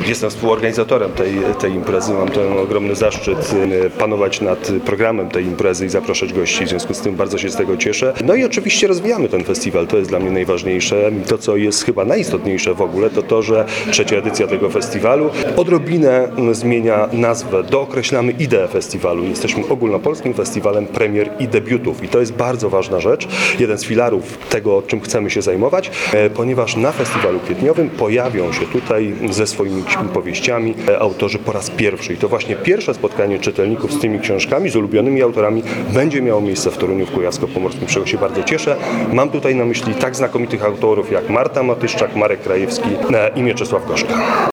Jestem współorganizatorem tej imprezy. Mam ten ogromny zaszczyt panować nad programem tej imprezy i zapraszać gości. W związku z tym bardzo się z tego cieszę. No i oczywiście rozwijamy ten festiwal. To jest dla mnie najważniejsze. To, co jest chyba najistotniejsze w ogóle, to to, że trzecia edycja tego festiwalu odrobinę zmienia nazwę. Dookreślamy ideę festiwalu. Jesteśmy ogólnopolskim festiwalem premier i debiutów. I to jest bardzo ważna rzecz. Jeden z filarów tego, czym chcemy się zajmować, ponieważ na festiwalu kwietniowym pojawią się tutaj ze swoimi powieściami autorzy po raz pierwszy. I to właśnie pierwsze spotkanie czytelników z tymi książkami, z ulubionymi autorami będzie miało miejsce w Toruniu w Kujawsko-Pomorskim, czego się bardzo cieszę. Mam tutaj na myśli tak znakomitych autorów jak Marta Matyszczak, Marek Krajewski i Mieczysław Gorzka.